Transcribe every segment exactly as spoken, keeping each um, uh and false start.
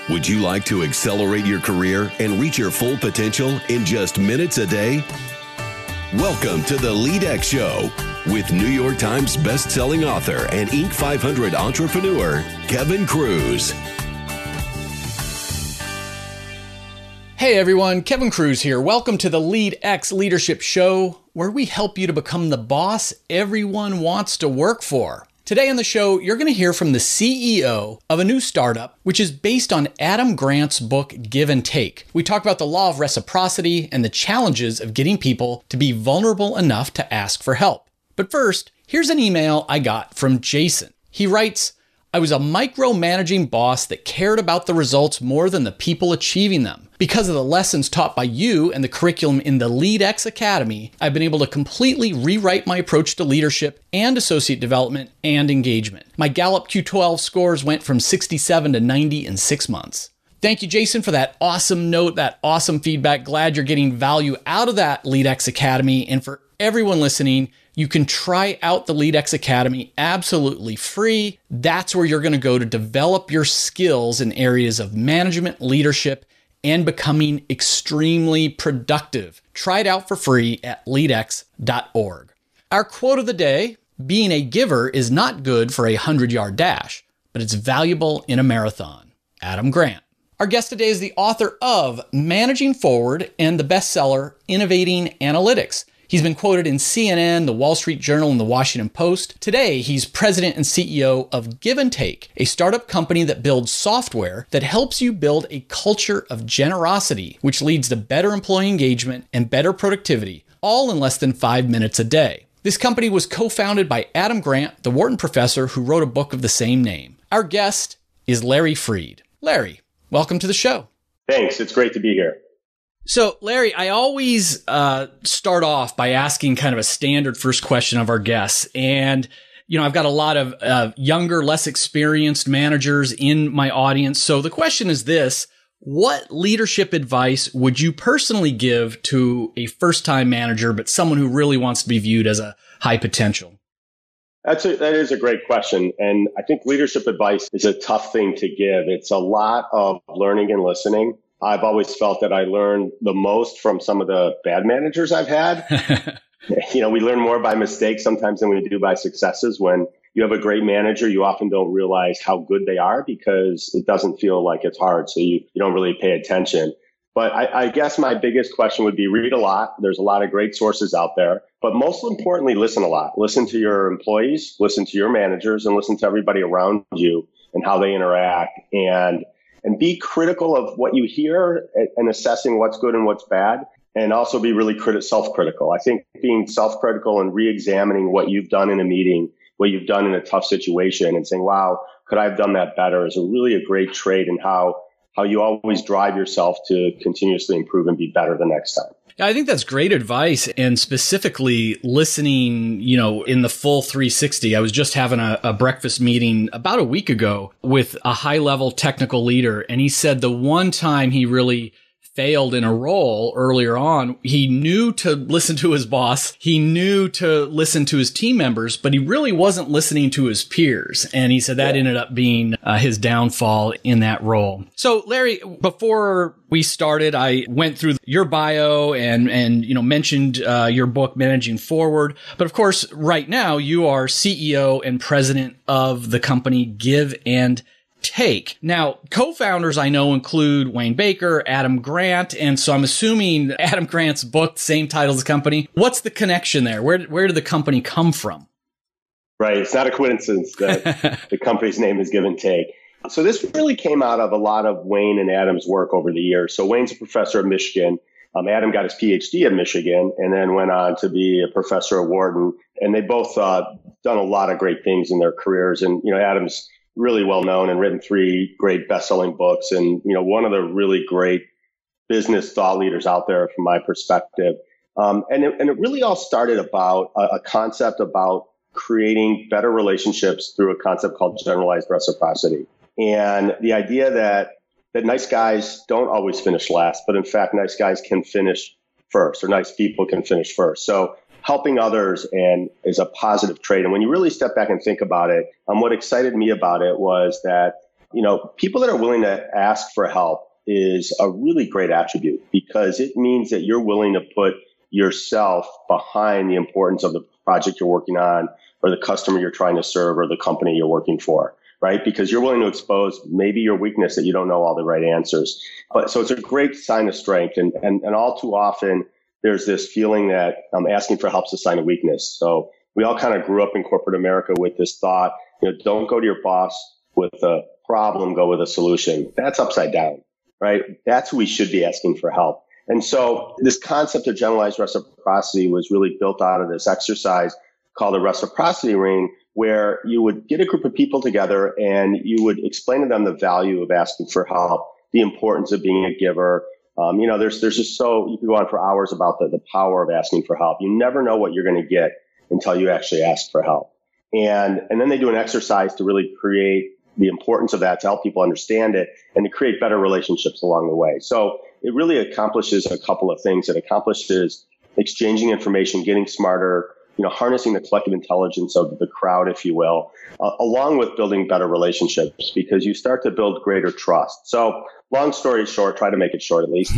Would you like to accelerate your career and reach your full potential in just minutes a day? Welcome to the LeadX Show with New York Times best-selling author and Inc five hundred entrepreneur, Kevin Kruse. Hey everyone, Kevin Kruse here. Welcome to the LeadX Leadership Show, where we help you to become the boss everyone wants to work for. Today on the show, you're going to hear from the C E O of a new startup, which is based on Adam Grant's book, Give and Take. We talk about the law of reciprocity and the challenges of getting people to be vulnerable enough to ask for help. But first, here's an email I got from Jason. He writes, I was a micromanaging boss that cared about the results more than the people achieving them. Because of the lessons taught by you and the curriculum in the LeadX Academy, I've been able to completely rewrite my approach to leadership and associate development and engagement. My Gallup Q twelve scores went from sixty-seven to ninety in six months. Thank you, Jason, for that awesome note, that awesome feedback. Glad you're getting value out of that LeadX Academy. And for everyone listening, you can try out the LeadX Academy absolutely free. That's where you're going to go to develop your skills in areas of management, leadership, and becoming extremely productive. Try it out for free at lead x dot org. Our quote of the day, being a giver is not good for a hundred-yard dash, but it's valuable in a marathon. Adam Grant. Our guest today is the author of Managing Forward and the bestseller Innovating Analytics. He's been quoted in C N N, the Wall Street Journal, and the Washington Post. Today, he's president and C E O of Give and Take, a startup company that builds software that helps you build a culture of generosity, which leads to better employee engagement and better productivity, all in less than five minutes a day. This company was co-founded by Adam Grant, the Wharton professor who wrote a book of the same name. Our guest is Larry Freed. Larry, welcome to the show. Thanks. It's great to be here. So, Larry, I always uh, start off by asking kind of a standard first question of our guests. And, you know, I've got a lot of uh, younger, less experienced managers in my audience. So the question is this: what leadership advice would you personally give to a first-time manager, but someone who really wants to be viewed as a high potential? That's a, that is a great question. And I think leadership advice is a tough thing to give. It's a lot of learning and listening. I've always felt that I learned the most from some of the bad managers I've had. You know, we learn more by mistakes sometimes than we do by successes. When you have a great manager, you often don't realize how good they are because it doesn't feel like it's hard. So you, you don't really pay attention. But I, I guess my biggest question would be read a lot. There's a lot of great sources out there. But most importantly, listen a lot. Listen to your employees, listen to your managers, and listen to everybody around you and how they interact. And And be critical of what you hear and assessing what's good and what's bad. And also be really criti- self-critical. I think being self-critical and re-examining what you've done in a meeting, what you've done in a tough situation, and saying, wow, could I have done that better, is a really a great trait in how, how you always drive yourself to continuously improve and be better the next time. I think that's great advice, and specifically listening, you know, in the full three sixty. I was just having a, a breakfast meeting about a week ago with a high-level technical leader, and he said the one time he really failed in a role earlier on, he knew to listen to his boss, he knew to listen to his team members, but he really wasn't listening to his peers. And he said that ended up being uh, his downfall in that role. So, Larry, before we started, I went through your bio and, and you know, mentioned uh, your book, Managing Forward. But of course, right now, you are C E O and president of the company Give and Take. Now, co-founders I know include Wayne Baker, Adam Grant, and so I'm assuming Adam Grant's book, same title as the company. What's the connection there? Where where did the company come from? Right. It's not a coincidence that the company's name is Give and Take. So this really came out of a lot of Wayne and Adam's work over the years. So Wayne's a professor at Michigan. Um, Adam got his P H D at Michigan and then went on to be a professor at Wharton. And they both uh, done a lot of great things in their careers. And, you know, Adam's really well known and written three great best-selling books, and you know one of the really great business thought leaders out there from my perspective. Um, and it, and it really all started about a, a concept about creating better relationships through a concept called generalized reciprocity, and the idea that that nice guys don't always finish last, but in fact, nice guys can finish first, or nice people can finish first. So helping others and is a positive trait. And when you really step back and think about it, um, what excited me about it was that You know, people that are willing to ask for help is a really great attribute because it means that you're willing to put yourself behind the importance of the project you're working on or the customer you're trying to serve or the company you're working for, right? Because you're willing to expose maybe your weakness that you don't know all the right answers. But so it's a great sign of strength. And, and, and all too often, there's this feeling that um, asking for help is a sign of weakness. So we all kind of grew up in corporate America with this thought, you know, don't go to your boss with a problem, go with a solution. That's upside down, right? That's who we should be asking for help. And so this concept of generalized reciprocity was really built out of this exercise called a reciprocity ring, where you would get a group of people together and you would explain to them the value of asking for help, the importance of being a giver. Um, you know, there's there's just so, you could go on for hours about the, the power of asking for help. You never know what you're going to get until you actually ask for help. And, and then they do an exercise to really create the importance of that, to help people understand it and to create better relationships along the way. So it really accomplishes a couple of things. It accomplishes exchanging information, getting smarter, you know, harnessing the collective intelligence of the crowd, if you will, uh, along with building better relationships, because you start to build greater trust. So long story short, try to make it short at least,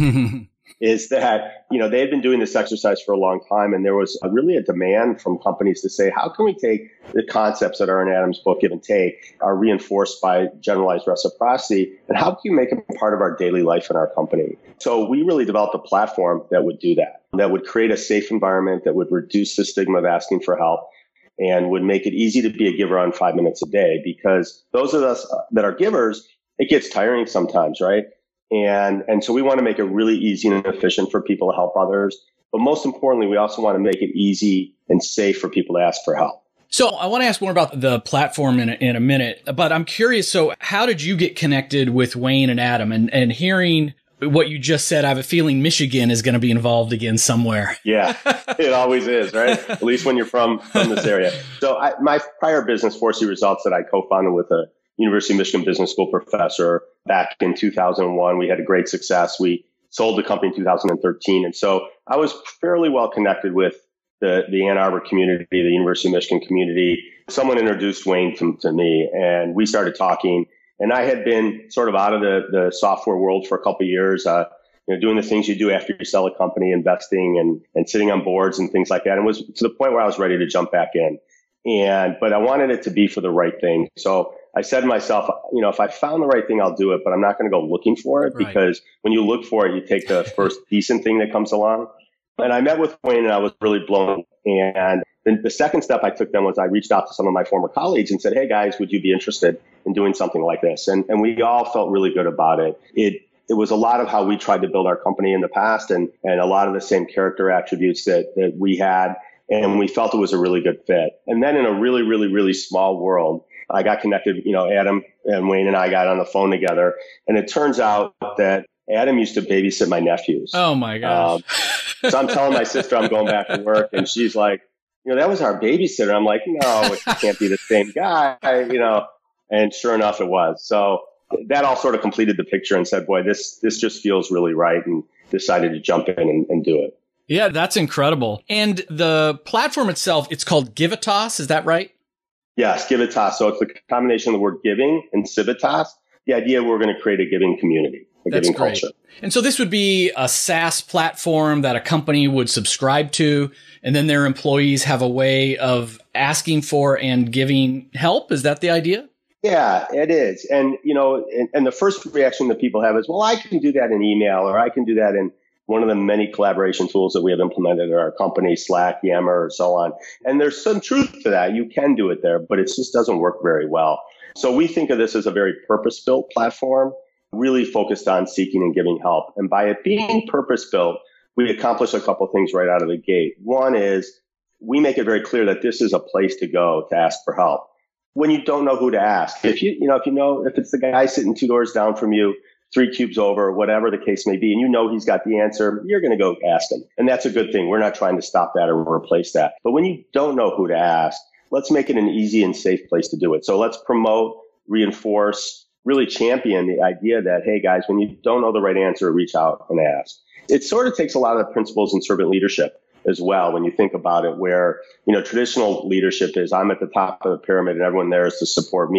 is that, you know, they had been doing this exercise for a long time, and there was a, really a demand from companies to say, how can we take the concepts that are in Adam's book, Give and Take, are reinforced by generalized reciprocity, and how can you make them part of our daily life in our company? So we really developed a platform that would do that, that would create a safe environment, that would reduce the stigma of asking for help, and would make it easy to be a giver on five minutes a day, because those of us that are givers, it gets tiring sometimes, right? And and so we want to make it really easy and efficient for people to help others. But most importantly, we also want to make it easy and safe for people to ask for help. So I want to ask more about the platform in a, in a minute, but I'm curious. So how did you get connected with Wayne and Adam? And, and hearing what you just said, I have a feeling Michigan is going to be involved again somewhere. Yeah, it always is, right? At least when you're from, from this area. So I, my prior business, four C Results, that I co-founded with a University of Michigan Business School professor back in two thousand one. We had a great success. We sold the company in two thousand thirteen. And so I was fairly well connected with the, the Ann Arbor community, the University of Michigan community. Someone introduced Wayne to, to me, and we started talking. And I had been sort of out of the, the software world for a couple of years, uh, you know, doing the things you do after you sell a company, investing and, and sitting on boards and things like that. And it was to the point where I was ready to jump back in. And, but I wanted it to be for the right thing. So I said to myself, you know, if I found the right thing, I'll do it, but I'm not going to go looking for it, right, because when you look for it, you take the first decent thing that comes along. And I met with Wayne and I was really blown. And then the second step I took then was I reached out to some of my former colleagues and said, hey guys, would you be interested in doing something like this? And, and we all felt really good about it. It, it was a lot of how we tried to build our company in the past, and, and a lot of the same character attributes that, that we had. And we felt it was a really good fit. And then in a really, really, really small world, I got connected, you know, Adam and Wayne and I got on the phone together. And it turns out that Adam used to babysit my nephews. Oh, my gosh. Um, so I'm telling my sister I'm going back to work, and she's like, you know, that was our babysitter. I'm like, no, it can't be the same guy, you know. And sure enough, it was. So that all sort of completed the picture and said, boy, this this just feels really right, and decided to jump in and, and do it. Yeah, that's incredible. And the platform itself, it's called Givitas. Is that right? Yes, Givitas. So it's a combination of the word giving and civitas. The idea we're going to create a giving community, a That's giving great. culture. And so this would be a SaaS platform that a company would subscribe to, and then their employees have a way of asking for and giving help. Is that the idea? Yeah, it is. And, you know, and, and the first reaction that people have is, well, I can do that in email, or I can do that in one of the many collaboration tools that we have implemented at our company, Slack, Yammer, or so on. And there's some truth to that. You can do it there, but it just doesn't work very well. So we think of this as a very purpose-built platform, really focused on seeking and giving help. And by it being purpose-built, we accomplish a couple of things right out of the gate. One is we make it very clear that this is a place to go to ask for help when you don't know who to ask. If you, you know, if you know, if it's the guy sitting two doors down from you, three cubes over, whatever the case may be, and you know he's got the answer, you're going to go ask him. And that's a good thing. We're not trying to stop that or replace that. But when you don't know who to ask, let's make it an easy and safe place to do it. So let's promote, reinforce, really champion the idea that, hey, guys, when you don't know the right answer, reach out and ask. It sort of takes a lot of the principles in servant leadership as well, when you think about it, where, you know, traditional leadership is I'm at the top of the pyramid and everyone there is to support me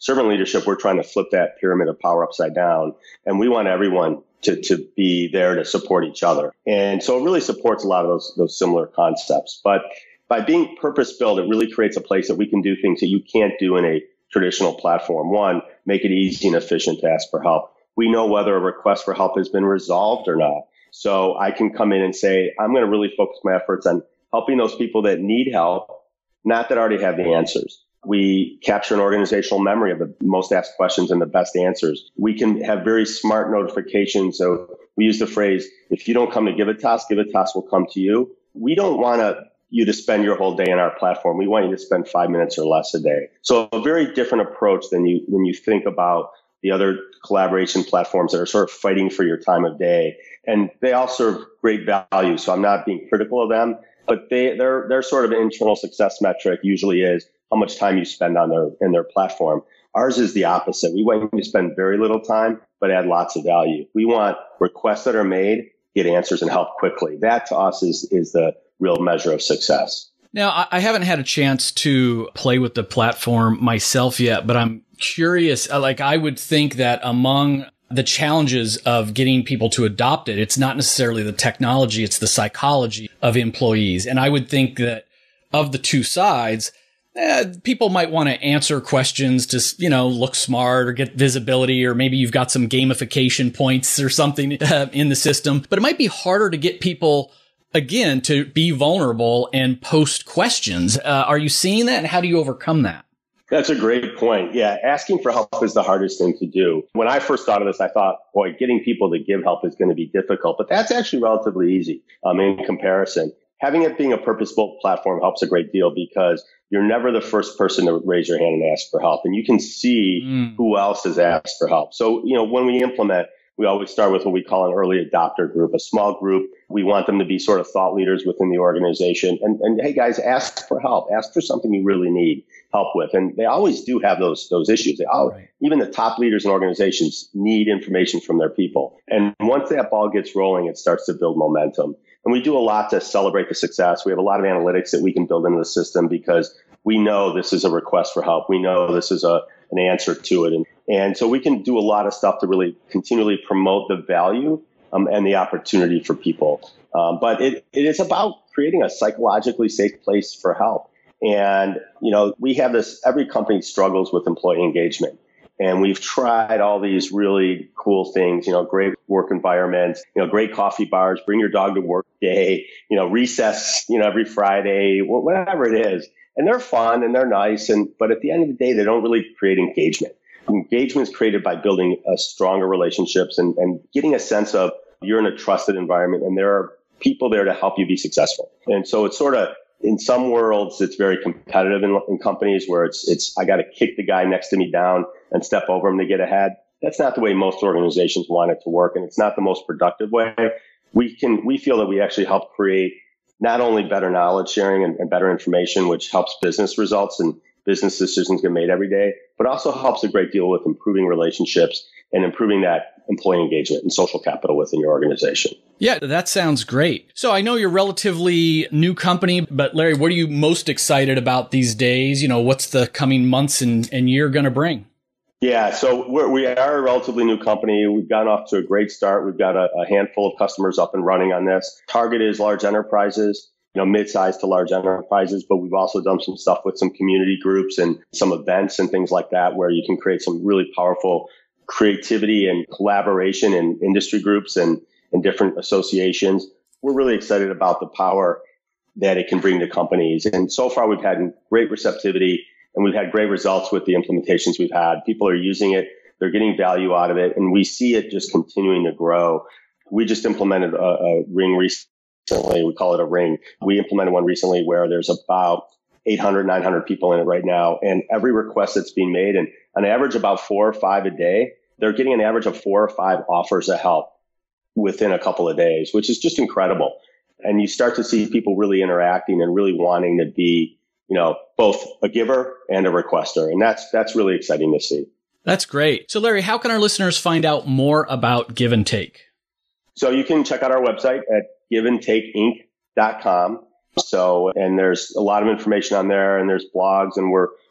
servant leadership, we're trying to flip that pyramid of power upside down. And we want everyone to, to be there to support each other. And so it really supports a lot of those, those similar concepts. But by being purpose-built, it really creates a place that we can do things that you can't do in a traditional platform. One, make it easy and efficient to ask for help. We know whether a request for help has been resolved or not. So I can come in and say, I'm going to really focus my efforts on helping those people that need help, not that already have the answers. We capture an organizational memory of the most asked questions and the best answers. We can have very smart notifications. So we use the phrase, if you don't come to Givitas, Givitas will come to you. We don't want to you to spend your whole day in our platform. We want you to spend five minutes or less a day. So a very different approach than you when you think about the other collaboration platforms that are sort of fighting for your time of day. And they all serve great value. So I'm not being critical of them, but they, their, their sort of internal success metric usually is how much time you spend on their, in their platform. Ours is the opposite. We want you to spend very little time, but add lots of value. We want requests that are made, get answers and help quickly. That to us is, is the real measure of success. Now, I haven't had a chance to play with the platform myself yet, but I'm curious. Like, I would think that among the challenges of getting people to adopt it, it's not necessarily the technology, it's the psychology of employees. And I would think that of the two sides, eh, people might want to answer questions to, you know, look smart or get visibility, or maybe you've got some gamification points or something uh, in the system. But it might be harder to get people, again, to be vulnerable and post questions. Uh, are you seeing that? And how do you overcome that? That's a great point. Yeah, asking for help is the hardest thing to do. When I first thought of this, I thought, boy, getting people to give help is going to be difficult, but that's actually relatively easy um, in comparison. Having it being a purpose-built platform helps a great deal because you're never the first person to raise your hand and ask for help, and you can see mm. who else has asked for help. So, you know, when we implement, we always start with what we call an early adopter group, a small group. We want them to be sort of thought leaders within the organization. And, and hey, guys, ask for help. Ask for something you really need help with. And they always do have those those issues. They all, right. Even the top leaders in organizations need information from their people. And once that ball gets rolling, it starts to build momentum. And we do a lot to celebrate the success. We have a lot of analytics that we can build into the system because we know this is a request for help. We know this is a an answer to it. And, and so we can do a lot of stuff to really continually promote the value um, and the opportunity for people. Um, but it, it is about creating a psychologically safe place for help. And, you know, we have this, every company struggles with employee engagement. And we've tried all these really cool things, you know, great work environments, you know, great coffee bars, bring your dog to work day, you know, recess, you know, every Friday, whatever it is. And they're fun and they're nice. And, but at the end of the day, they don't really create engagement. Engagement is created by building a stronger relationships and, and getting a sense of you're in a trusted environment and there are people there to help you be successful. And so it's sort of, in some worlds, it's very competitive in, in companies where it's, it's, I got to kick the guy next to me down and step over him to get ahead. That's not the way most organizations want it to work. And it's not the most productive way. We can, we feel that we actually help create not only better knowledge sharing and, and better information, which helps business results and business decisions get made every day, but also helps a great deal with improving relationships and improving that employee engagement and social capital within your organization. Yeah, that sounds great. So I know you're a relatively new company, but Larry, what are you most excited about these days? You know, what's the coming months and, and year going to bring? Yeah, so we're, we are a relatively new company. We've gotten off to a great start. We've got a, a handful of customers up and running on this. Target is large enterprises, you know, mid-sized to large enterprises, but we've also done some stuff with some community groups and some events and things like that where you can create some really powerful creativity and collaboration in industry groups and, and different associations. We're really excited about the power that it can bring to companies. And so far, we've had great receptivity and we've had great results with the implementations we've had. People are using it. They're getting value out of it. And we see it just continuing to grow. We just implemented a, a ring recently. We call it a ring. We implemented one recently where there's about eight hundred, nine hundred people in it right now. And every request that's being made, and on average about four or five a day, they're getting an average of four or five offers of help within a couple of days, which is just incredible. And you start to see people really interacting and really wanting to be, you know, both a giver and a requester. And that's, that's really exciting to see. That's great. So Larry, how can our listeners find out more about Give and Take? So you can check out our website at give and take inc dot com. So, and there's a lot of information on there and there's blogs and we're,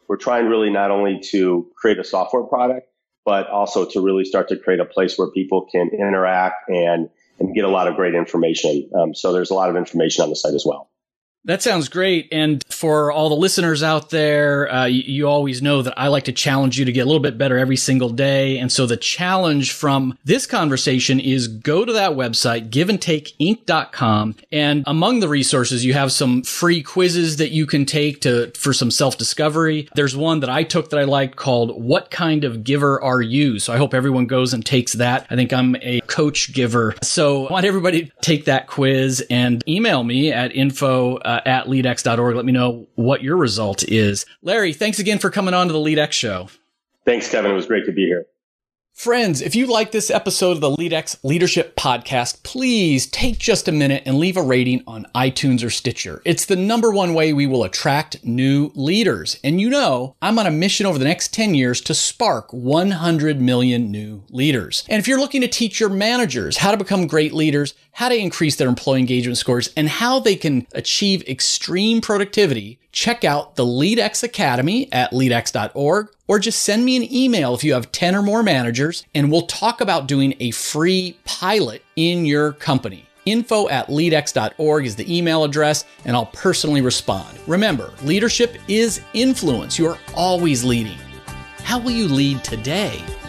we're trying really not only to create a software product, but also to really start to create a place where people can interact and, and get a lot of great information. Um, so there's a lot of information on the site as well. That sounds great. And for all the listeners out there, uh, you, you always know that I like to challenge you to get a little bit better every single day. And so the challenge from this conversation is go to that website, give and take inc dot com. And among the resources, you have some free quizzes that you can take to for some self-discovery. There's one that I took that I liked called What Kind of Giver Are You? So I hope everyone goes and takes that. I think I'm a coach giver. So I want everybody to take that quiz and email me at info uh, at lead x dot org. Let me know what your result is. Larry, thanks again for coming on to the LeadX show. Thanks, Kevin. It was great to be here. Friends, if you like this episode of the LeadX Leadership Podcast, please take just a minute and leave a rating on iTunes or Stitcher. It's the number one way we will attract new leaders. And you know, I'm on a mission over the next ten years to spark one hundred million new leaders. And if you're looking to teach your managers how to become great leaders, how to increase their employee engagement scores, and how they can achieve extreme productivity, check out the LeadX Academy at lead x dot org, or just send me an email if you have ten or more managers, and we'll talk about doing a free pilot in your company. info at lead x dot org is the email address, and I'll personally respond. Remember, leadership is influence. You are always leading. How will you lead today?